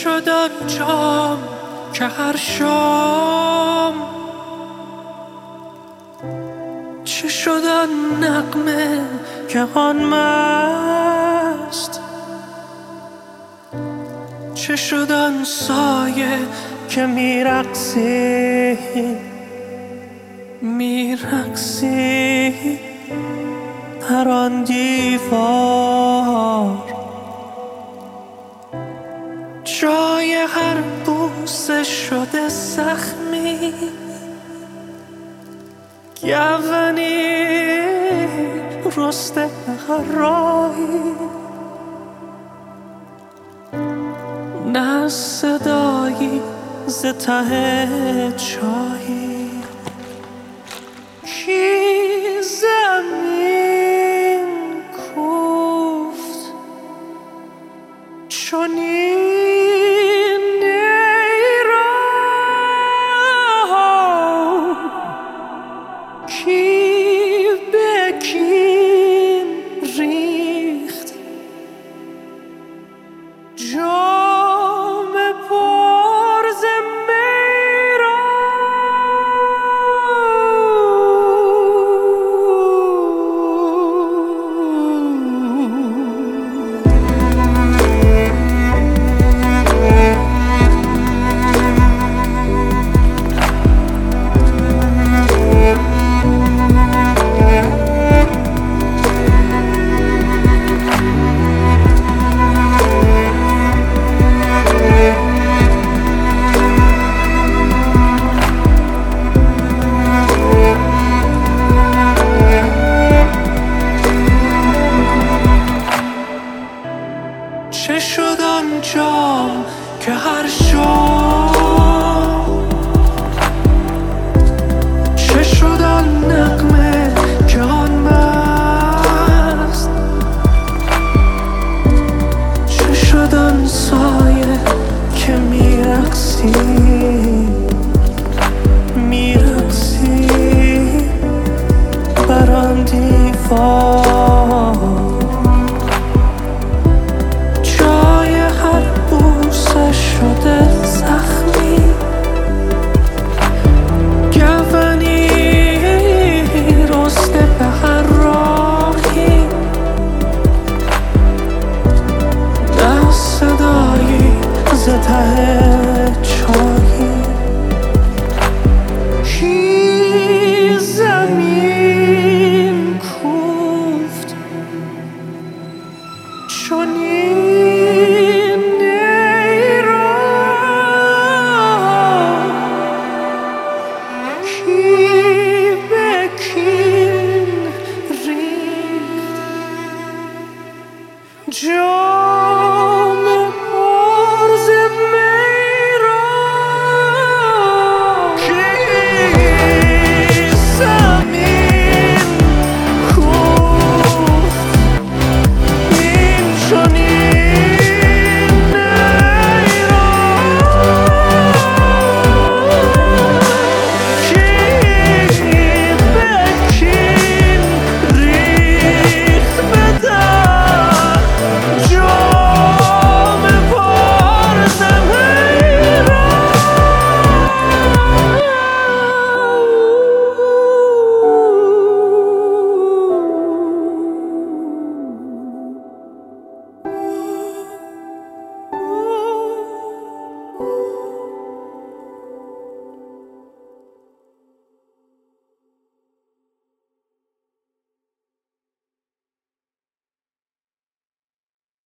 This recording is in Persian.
شد آنجام که هر شام، چه شد آن نغمه که آن مست، چه شد آن سایه که میرقصی بر آن دیوار. جای هر بوسه شده زخمی، گونی رسته هر راهی، نه صدایی ز ته چاهی. کی زمین کوفت چنین نیرام، کی به کین ریخت جام پر ز می را. چه شد آن جام که هر شام، چه شد آن نغمه که آن مست، چه شد آن سایه که میرقصی بر آن دیوار. شده زخمی، گونی رسته به هر راهی، نه صدایی ز ته چاهی. کی زمین کوفت چنین joy.